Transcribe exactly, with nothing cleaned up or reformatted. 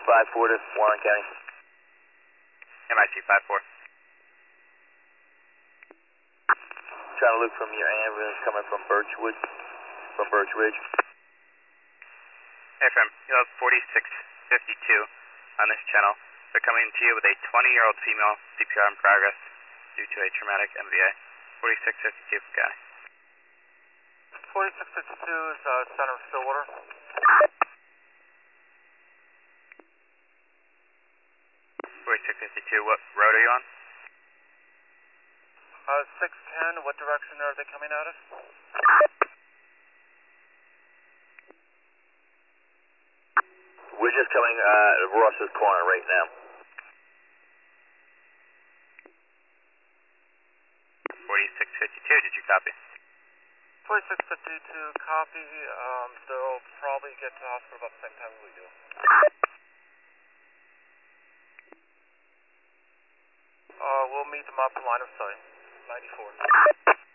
five four to Warren County. M I C five four. Trying to look from your ambulance coming from Birchwood, from Birch Ridge. Affirm. You have forty-six fifty-two on this channel. They're coming to you with a twenty-year-old female, C P R in progress due to a traumatic M V A. forty-six fifty-two, guy. forty-six fifty-two is uh, center of Stillwater. forty-six fifty-two, what road are you on? Uh, six ten, what direction are they coming at us? We're just coming uh, Ross's corner right now. forty-six fifty-two, did you copy? forty-six fifty-two, copy. Um, they'll probably get to hospital about the same time as we do. Uh, we'll meet them up in line of sight. ninety-four.